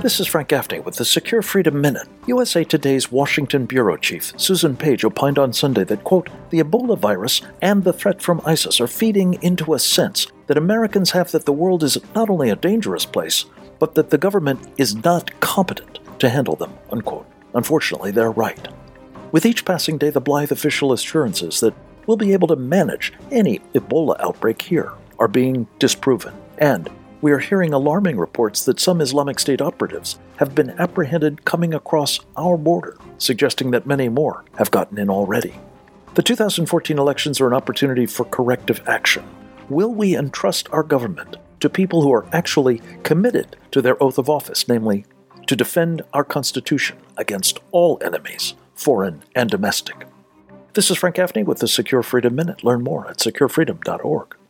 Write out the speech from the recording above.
This is Frank Gaffney with the Secure Freedom Minute. USA Today's Washington bureau chief, Susan Page, opined on Sunday that, quote, the Ebola virus and the threat from ISIS are feeding into a sense that Americans have that the world is not only a dangerous place, but that the government is not competent to handle them, unquote. Unfortunately, they're right. With each passing day, the blithe official assurances that we'll be able to manage any Ebola outbreak here are being disproven, and we are hearing alarming reports that some Islamic State operatives have been apprehended coming across our border, suggesting that many more have gotten in already. The 2014 elections are an opportunity for corrective action. Will we entrust our government to people who are actually committed to their oath of office, namely, to defend our Constitution against all enemies, foreign and domestic? This is Frank Gaffney with the Secure Freedom Minute. Learn more at securefreedom.org.